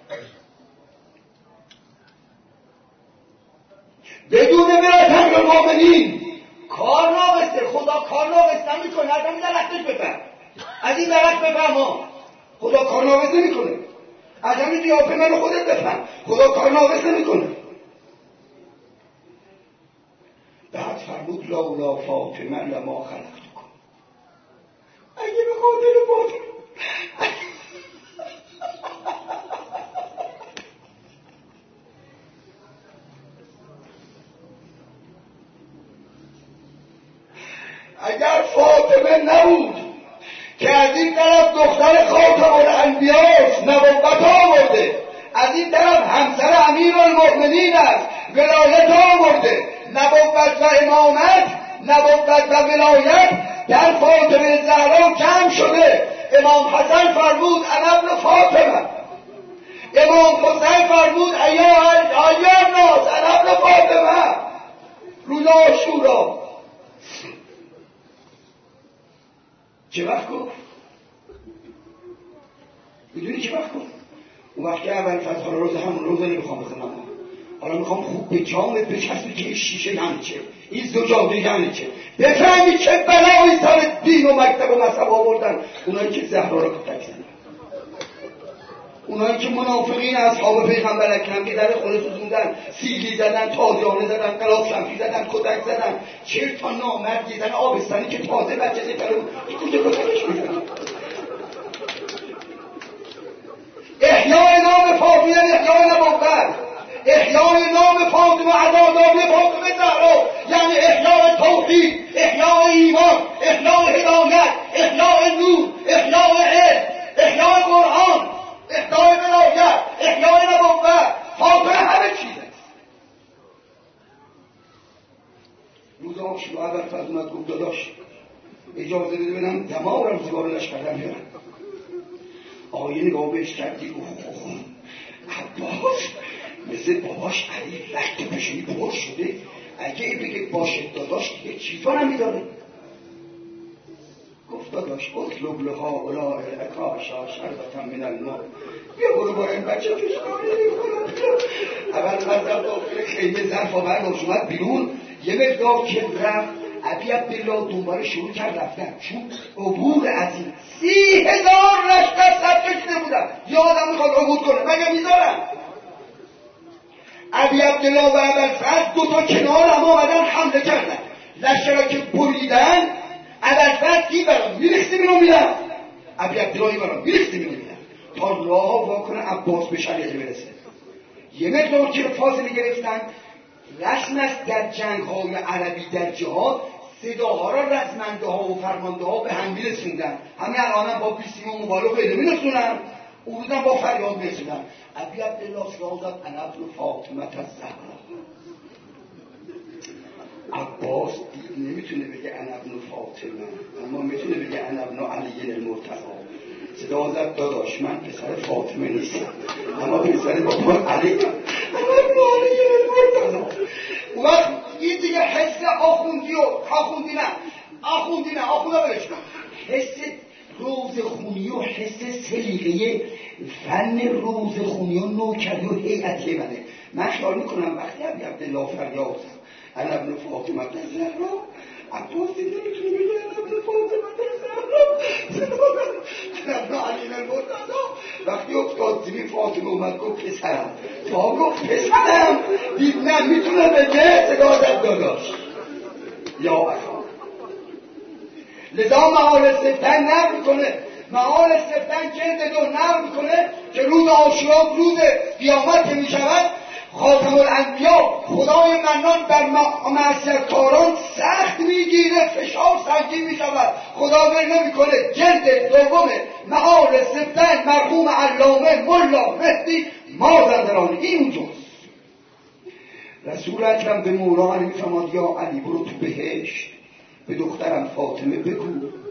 بدون ولایت امیرالمؤمنین کار ناقصه. خدا کار ناقص نمیکنه. از همین درختش بفهم، از این درخت بفهم ها. خدا کار ناقص نمیکنه. از همین قیافه من خودت بفهم، خدا کار ناقص نمیکنه. بعد فرمود لولا فاطمه لما خلقتکم. اگه به خاطر فاطمه اگر فاطمه نبود که از این طرف دختر خاتم الانبیاست، نبوت آورده، از این طرف همسر امیرالمؤمنین است، ولایت آورده، نبوت و امامت، نبوت و ولایت در فاطمه زهرا کم شده. امام حسن فرمود انا ابن فاطمه، امام حسین فرمود ایا الناس انا ابن فاطمه. روز عاشورا چه وقت گفت؟ میدونی چه وقت گفت؟ اون وقت که اول فتح روز همون روز نمیخوام بخونم، حالا میخوام خوب به جامت بچسبی که این شیشه یعنی چه، این زجاجه یعنی چه، بفهمی چه بلایی سر دین و مکتب و مذهب آوردن اونایی که زهرا را کتک زدن، اونایی که منافقین اصحاب پیغمبر اکرم که در خونه سوزوندن، سیلی زدن، تازیانه زدن، قلاب شمشی زدن، کتک زدن، چهل تا نامرد دیدن آبستنی که تازه بچه زیدن کجا کتکش میزنن. احیای نام فاطمه، احیای نبوت، احیای نام فاطمه عزاداری فاطمه زهرا، یعنی احیای توحید، احیای ایمان، احیای هدایت، احیای نور، احیای علم، احیای قرآن، احیای ولایت، احیای نبوت. فاطمه همه چیزه. روز عاشورا اول فرد اومد گفت داداش اجازه بده بدم دماغ رو زبار لشکرم بیارم. آیه نگاه بهش کردی گفت عباس مثل باباش علی رخت پشونی پر شده، اگه این بگه باشه داداش دیگه چیزا نمیداره. گفت داداش اطلب لها اولا العکاشا شربتا من الماء. بیا برو با این بچه توش اول مذهب داخل خیمه ظرف آورد اومد بیرون، یه مقدار که رفت ابی عبدالله دوباره شروع کرد رفتن، چون عبور از این سی هزار لشکر سب کشیده بودن. یه آدم میخواد عبور کنه مگه میذارن؟ ابی عبدالله و ابوالفضل دو تا کنار هم آمدن حمله کردن. لشکر که بریدن عبدالفت کی برام میرسته بیرون میرم ابی عبداللهی برام میرسته بیرون میرم تا راه واکنه عباس به شریعه برسه. یه مقدار که فاصله گرفتن، رسم است در جنگ های عربی در جهاد صداها را رزمنده ها و فرمانده ها به هم میرسوندن. همین الان هم با بیسیم و موبایل پیدا میرسونن، اون روزم با فریاد میرسونن ابی عبدالله سازد انا ابن فاطمه الزهرا. عباس نمیتونه بگه انا ابن فاطمه، اما میتونه بگه انا ابن علی المرتضی. صدا زد داداش من پسر فاطمه نیستم، اما پسر بابا علی انا ابن علی المرتضی. اون وقت این دیگه حس آخوندی و آخوندی نه آخوندی نه آخونده بلش کن، حس روزخونی و حس سلیقه فن روزخونی و نوکری و هیئتی منه. من خیال میکنم وقتی ابی عبدالله فریاد انا ابن فاطمه الزهرا، عباس نمیتونه بگه انا ابن فاطمه الزهرا، انا ابن علی المرتضی. وقتی افتاد زمین فاطمه اومد گفت پسرم، تا گفت پسرم دید نه میتونه بگه صدا زد داداش یا اخا. لذا معال سفتن نقل میکنه، معال سفتن جلد دو نقل میکنه که روز عاشورا روز قیامت که میشود خاتم الانبیا خدای منان بر معصیتکاران سخت میگیره، فشار سنگین میشود، خدا ول نمیکنه. جلد دوم معال سفتن مرحوم علامه ملا مهدی مازندرانی. این اونجاست. رسول اکرم به مولا علی میفرماد یا علی برو تو بهشت به دخترم فاطمه بگو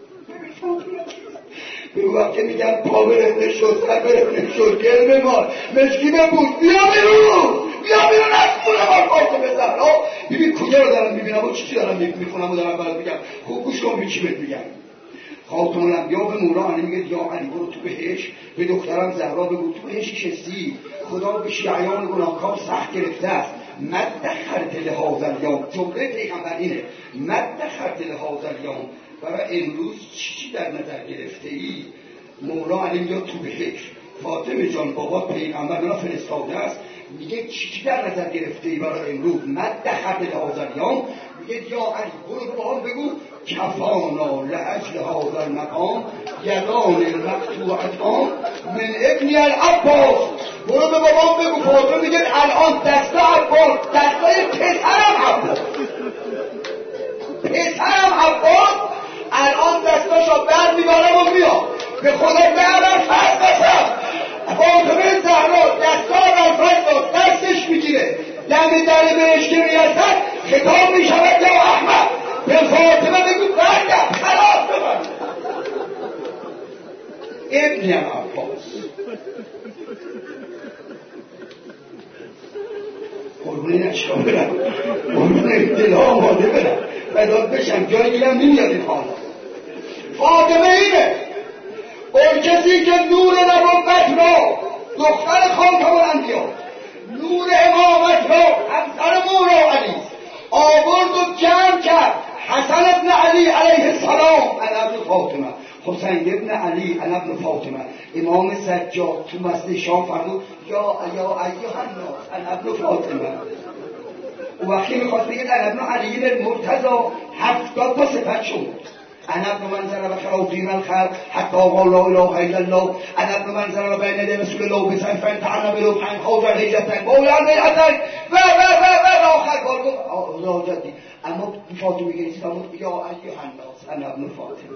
بگو وقتی میگن پا برهنه شد سر برهنه شد گل بمار مشکی ببود بیا بیرون بیا بیرون از خونه ما فاطمه زهرا. ببین کجا رو دارم میبینم و چی چی دارم میخونم و دارم برات میگم. خوب گوش کن چی بهت میگم. خاتم الانبیا به مولا علی میگه یا علی برو تو بهشت به دخترم زهرا بگو تو بهشت شستی خدا به شیعیان گناهکار سخت گرفته است. مد خرط لهذا الیوم، جمله پیغمبر اینه، مد خرط لهذا الیوم، برای امروز چی در نظر گرفته ای؟ مولا علی میاد تو بهشت، فاطمه جان بابا پیغمبر را فرستاده است، میگه چی در نظر گرفته ای برای امروز؟ مد خرط لهذا الیوم، میگه یا علی برو با هم بگو کفانا لاجل هذا المقام یدان المقطوعتان من ابن العباس. برو به بابام بگو فاطمه میگه الان دست عباس دستای پسرم عباس پسرم عباس الان دستاشو بر میبارم و میاد به خدا برم فرد بسم. فاطمه زهرا دستار رفت دستش میگیره دم در بهشت میرسد خطاب میشود یا احمد به فاطمه بگو برگرد خلاص ببر ابن عباس. قربونی نشکا برم قربونی دل ها آماده برم بداد بشم جایی گیرم نمیاد این حالا. فاطمه اینه اون کسی که نور نبوت را دختر خاتم الانبیا نور امامت را همسر مولا علی آورد و جمع کرد. حسن ابن علی علیه السلام انا ابن فاطمه، حسین ابن علی انا ابن فاطمه. امام سجاد تو مسجد شام فرمود یا یا ایها الناس انا ابن فاطمه. و وقتی میخواست بگه انا ابن علی المرتضی هفتاد تا صفت شد. انا ابن منظر و خراطیم الخلق حتی قال لا اله الا الله. انا ابن منظر و بین یدی رسول الله بسیفن تعنا بلو پنج حاضر هجتن بولان نیعتن و و و و آخر بار گفت آزا جدی. اما فاطمه گریست فرمود یا ایها الناس انا ابن فاطمه.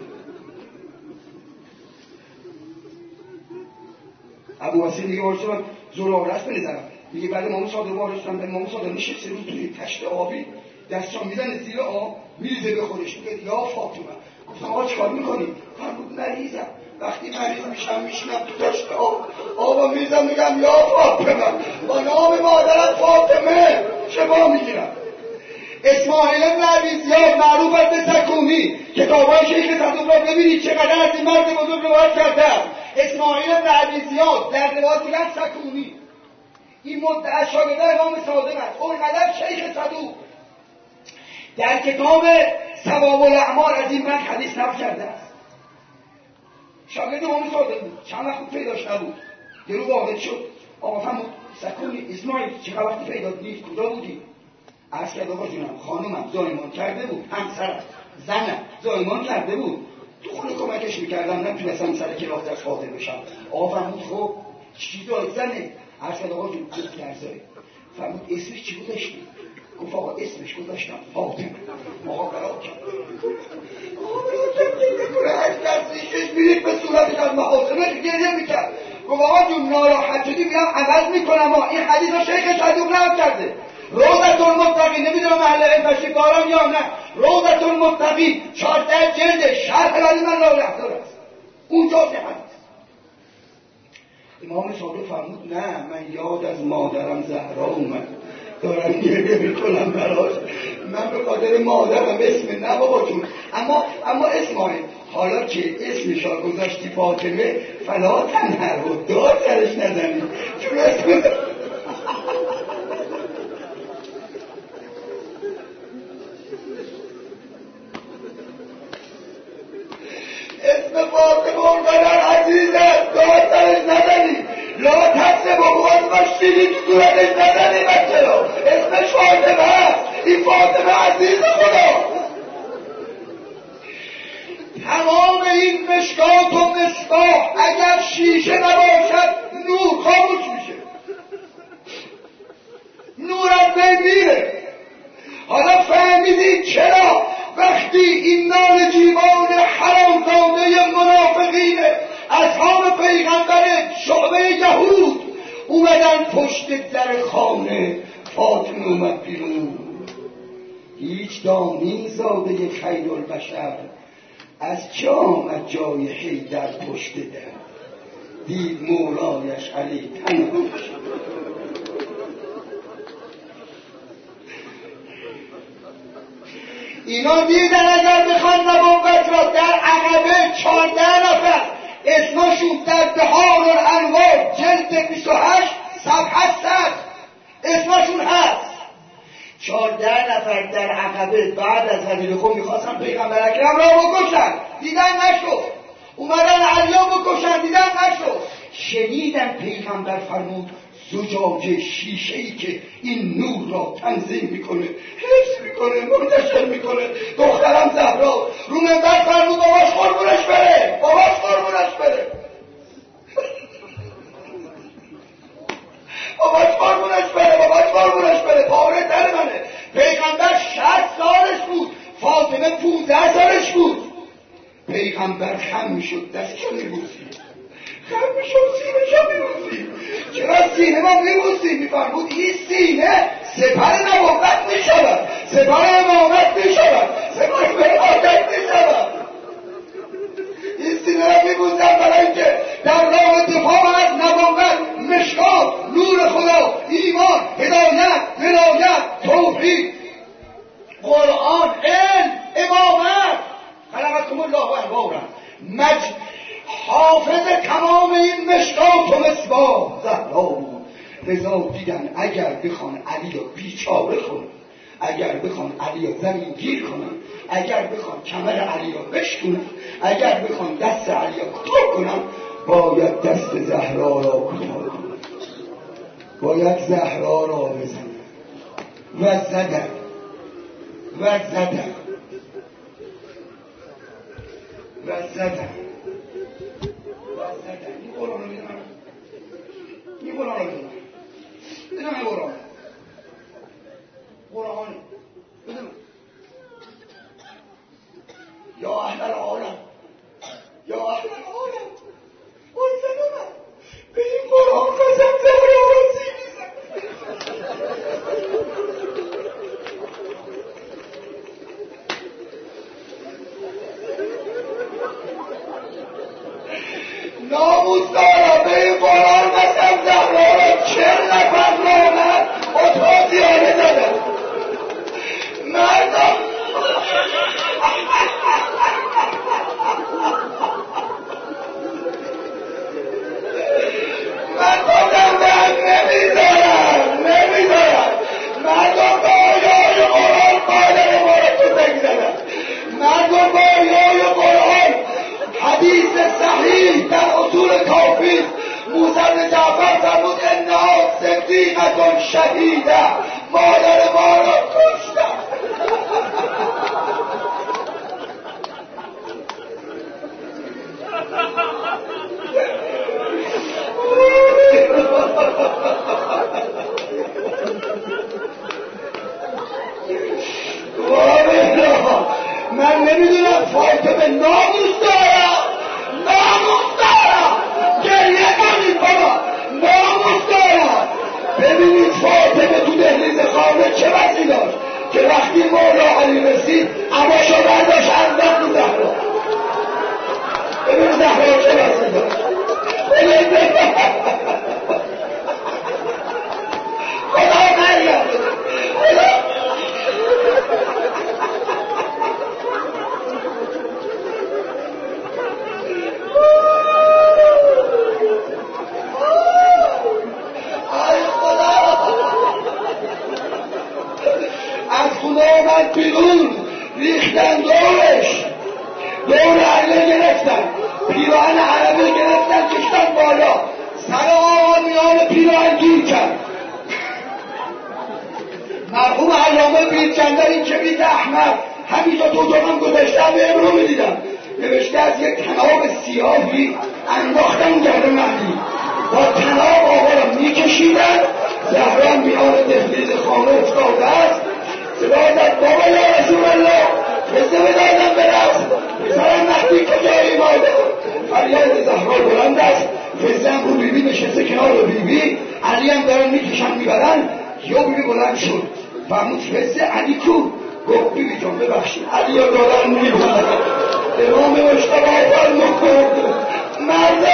ابو وسیل دیگه وارشون زراره است بنظرم میگه بعد امام صادق وارشون به امام صادق میشه سه روز توی تشت آبی دستشان میزنه زیر آب میریزه به خودش میگه یا فاطمه. گفتم آقا چیکار میکنی؟ فرمود مریضم، وقتی مریض میشم میشینم تو تشت آب آبا میریزم میگم یا فاطمه با نام مادرم فاطمه شفا میگیرم. اسماعیل بن ابی زیاد معروف است به سکونی، کتابای شیخ صدوق را ببینید چقدر از این مرد بزرگ روایت کرده است. اسماعیل بن ابی زیاد در روایت میگن سکونی، این مدعی شاگرد امام صادق است. اونقدر شیخ صدوق در کتاب ثواب الاعمال از این مرد حدیث نقل کرده است. شاگرد امام صادق بود، چند وقت پیداش نبود، یه رو وارد شد آقا فرمود سکونی اسماعیل چقدر وقتی پیدا نیست کجا بودی؟ عرض کرد آقا جونم خانومم زایمان کرده بود، همسرم زنم زایمان کرده بود، تو خونه کمکش میکردم نمیتونستم سر کلاس درس حاضر بشم. آقا فرمود خب چی داد زنه؟ عرض کرد آقا جون گفت کرزایی. فرمود اسمش چی گذاشتی؟ گفت آقا اسمش گذاشتم فاطمه. آقا برا کرد آقا برا کرد نکنه از دستیشش میرید به صورتش از محاسمش گریه میکرد. گفت آقا جون ناراحت شدی بیام عوض میکنم. این حدیث رو شیخ صدوق نقل کرده، روضة المتقی، نمیدونم اهل علم تشریف دارم یا نه، روضة المتقی چهارده جلد شرح ولی من لا یحضر است، اونجا حدیث. امام صادق فرمود نه من یاد از مادرم زهرا اومد دارم گریه میکنم براش، من به خاطر مادرم اسم نه بابا جون. اما اما اسمای حالا که اسمش را گذاشتی فاطمه فلا تنهر و دار سرش نزنی چون اسم اسم فاطمه اونقدر عزیزه دار سرش نزنی، لا تحسب و باز باشتیدی تو صورتش نزنی بچه رو، اسمش فاطمه هست، این فاطمه عزیز خدا. تمام این مشکات و مصباح اگر شیشه نباشد نور خاموش میشه، نور از بین میره. حالا فهمیدید چرا وقتی این نال جیبان حرامزاده منافقین اصحاب پیغمبر شعبه یهود اومدن پشت در خانه فاطمه اومد بیرون، هیچ دانی زاده خیر البشر از چه آمد جای حیدر پشت در، دید مولایش علی تنهاش. اینا دیدن اگر بخوان نبوت را در عقبه چهارده نفر اسمشون در بحار الانوار جلد بیست و هشت صفحه صد اسمشون هست، چهارده نفر در عقبه بعد از غدیر خون میخواستن پیغمبر اکرم را بکشن، دیدن نشد، اومدن علیا بکشن، دیدن نشد. شنیدن پیغمبر فرمود زجاجه شیشه‌ای که این نور را تنظیم میکنه، حفظ میکنه، منتشر میکنه، دخترم زهرا رو منبر فرمود باباش قربونش بره، باباش قربونش بره، باباش قربونش بره، باباش قربونش بره، پاره تر منه. پیغمبر شصت سالش بود، فاطمه پونزده سالش بود. پیغمبر خم میشد دستشو میبوسید، خم میشد سینه‌شو میبوسید. چرا سینه ما میبوسید؟ میفرمود این سینه سپر نبوت میشود، سپر امامت میشود، سپر برادت میشود. این سینه را میبوسید برای اینکه در راه دفاع از نبوت مشکات، نور خدا، ایمان، هدایت، ولایت، توحید، قرآن، علم، امامت، خلقکم الله احبارا، مج حافظ تمام این مشکات و مصباح زهرا بود. لذا دیدن اگر بخوان علی را بیچاره کنن، اگر بخوان علی را زمین گیر کنن، اگر بخوان کمر علی را بشکنن، اگر بخوان دست علی را کوتاه کنن، باید دست زهرا را کوتاه کنن، باید زهرا را بزنن. و زدن و زدن و زدن و زدن. این قرآن رو میدونم، این قرآن رو میدونم، میدونم این قرآن قرآن میدونم. یا اهل العالم، یا اهل العالم، اون زنم به این قرآن قسم زهرا را زیبیزم. ناموس دارم به این قرآن قسم زهرا را چل نفر رامد اتفاق دیانه زدن. مردم من خودم دن نمیذارم نمیذارم مردم با آیای قرآن قادر مورد تو بگذارم. مردم با آیای قرآن حدیث صحیح در اصول کافی موسی بن جعفر فرمود انها صدیقة شهیده، مادر ما را فاطمه ناموس دارم، ناموس دارم، گریه کنید بابا، ناموس دارم. ببینید فاطمه تو دهلیز خانه چه وضعی داشت که وقتی مولا علی رسید عباشو برداشت انداخت رو زهرا. ببین زهرا چه وضعی داشت. خدا مریم خدا از خونه اومد بیرون، ریختن دورش، دور عله گرفتن، پیراهن عربی گرفتن کشتن بالا، سر آقا میان پیراهن گیر کرد. مرحوم علامه بیرجندر این کبریت احمد همینجا تو اتاقم گذاشتم به امرو میدیدم، نوشته از یک طناب سیاهی انداختن گرد مهدی، با طناب آقا را میکشیدن، زهرا میان دهلیز خانه افتاده است، صدا زد بابا یا رسول الله قصه بدادم برست، پسرم مهدی کجایی مادر؟ فریاد زهرا بلند است، فزم رو بیبی نشسته کنار رو بیبی، علی هم دارن میکشن میبرن. یا بیبی بلند شد فرمود فزه علی کو؟ گفت بیبی جان ببخشید علی ها دارن میبرن. امام مشتبه فرمود مردم مردم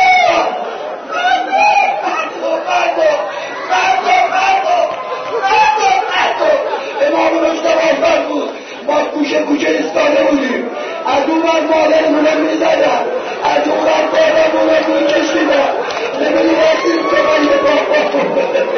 مردم مردم مردم مردم مردم امام مشتبه فرمود ما کوچه کوچه ایستاده بودیم، از اون بر مادرمونه میزدن، از اون بر بابامونه میکشیدن، نمیدی رسید که من یه بابا.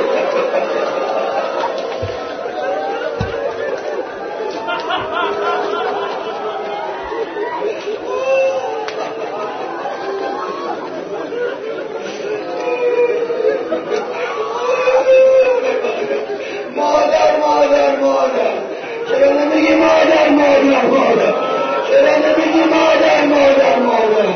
مادر مادر مادر چرا نمیگی مادر مادر مادر چرا نمیگی مادر مادر مادر.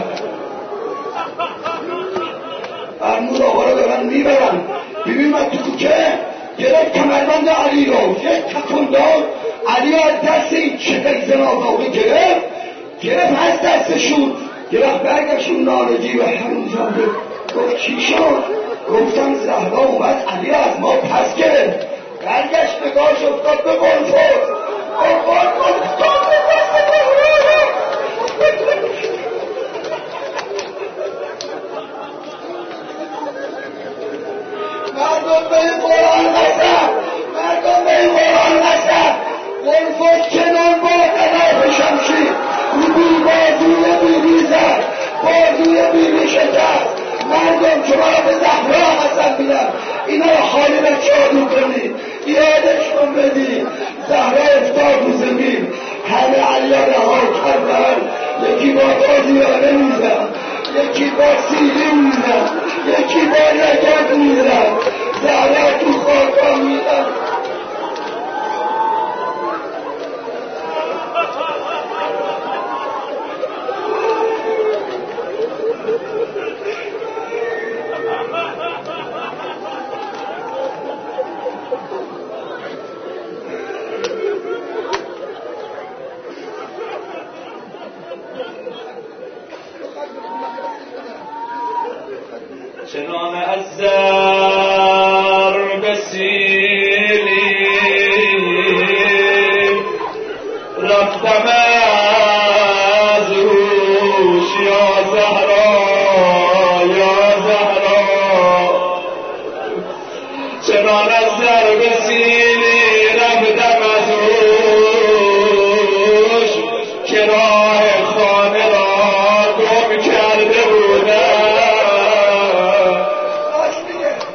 فرمود آقا رو دارن میبرن. ببین من تو کوچه گرفت کمربند علی رو یک تکون داد، علی از دست این چه زنازاقی گرفت گرفت از دستشون گرفت برگشون نارجی و حرومزاده. گفت چی شد؟ گفتم زهرا اومد علی از ما پس گرفت. برگشت نگاهش افتاد به بلفور بلفور افتاد به دست بلفور. مردم به این قرآن قسم، مردم به این قرآن قسم. بلفور کنان با قناف شمشیر رو بی بازوی بیبی زد، بازوی بیبی شکست. مردم شما را به زهرا قسم میدم اینا را خالی بچه ها دو کنید، یادش کن بدید زهرا افتاد رو زمین، همه علی رها کردن، یکی با تازیانه میزن، یکی با سیلی میزن، یکی با رگت میزن، زهرا تو خاکا میزن. چنان از زر بسیلی رفتم از روش یا زهرا یا زهرا. چنان از زر بسیلی رفتم از روش که راه خانه را گم کرده بودم.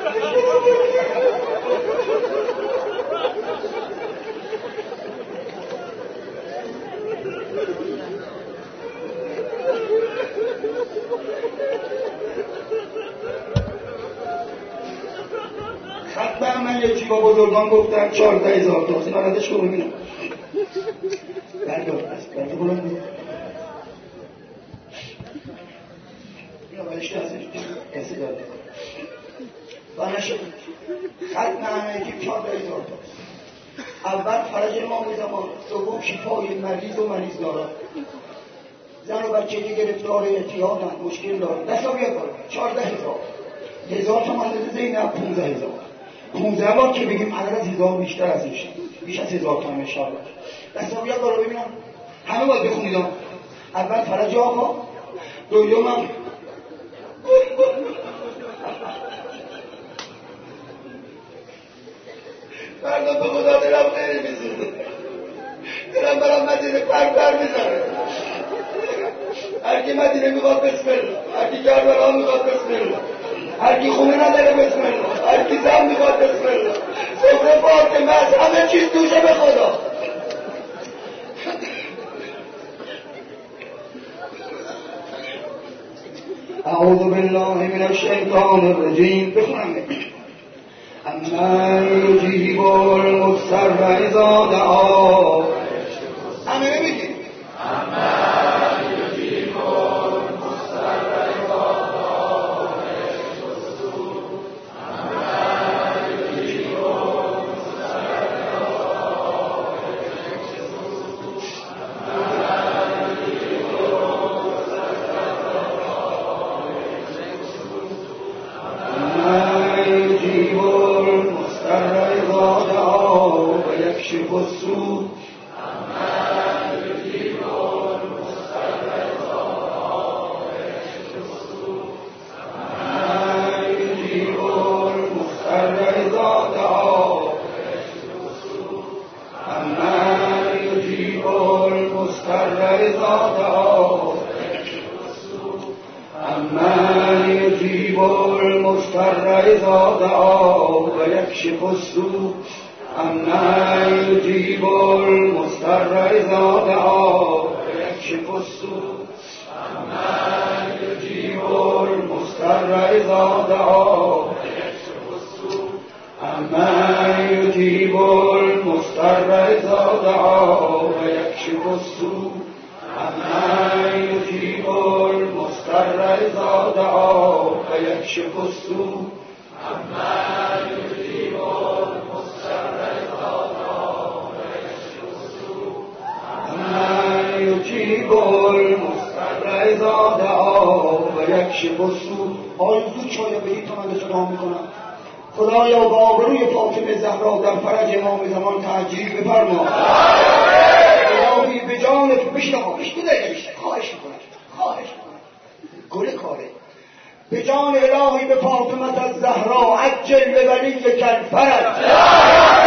خطبه من یکی با بزرگان گفتم چهارده هزار تا سینا ردش رو ببینم بردار است برده بلند بود اینا بلشته ازش کسی دارده و نشد خطبه همه یکی چهارده هزار تا اول فرج امام زمان، دوم شفای مریض و مریض دارد، زن و بچه که گرفتار اعتیادن مشکل دارد. دستا بیاد بالا چهارده هزار هزار تا مندازه زینب پونزده هزار پونزده بار که بگیم عدد از هزار بیشتر از این شد، بیش از هزار تا همه شب دستا بیاد بالا ببینم همه باید بخونید. اول فرج آقا، دوم هم فردا به خدا دلم خیلی میزونه، دلم برام مدینه پر پر میزنه. هرکی مدینه میخواد بسم الله، هرکی کربلا میخواد بسم الله، هرکی خونه نداره بسم الله، هرکی زن میخواد بسم الله. سفره فاطمه از همه چیز دوشه به خدا. اعوذ بالله من الشیطان الرجیم. بخونم اما یجیب المضطر اذا دعا. همه بگید اما یجیب المضطر اذا دعا اما یجیب المضطر اذا دعا ويكشف السوء أما يجيب المضطر إذا دعا ويكشف السوء أما يجيب المضطر إذا دعا ويكشف السوء أما يجيب المضطر إذا دعا ويكشف السوء أما يجيب المضطر إذا دعا ويكشف السوء أما يجيب المضطر إذا دعا ويكشف السوء أما يجيب المضطر إذا دعا ويكشف السوء أما يجيب المضطر إذا دعا ويكشف السوء أما يجيب المضطر إذا دعا ويكشف السوء أما يجيب يجيب المضطر إذا دعا ويكشف السوء. آرزو چای بدید تا من به صدا میکنم. خدایا با آبروی فاطمه زهرا در فرج امام زمان تعجیل بفرما. الهی به جان تو بشید آقا بشید دقیقه بیشتر خواهش میکنم خواهش میکنم گل کاره به جان الهی به فاطمه از زهرا عجل به ولی کل فرج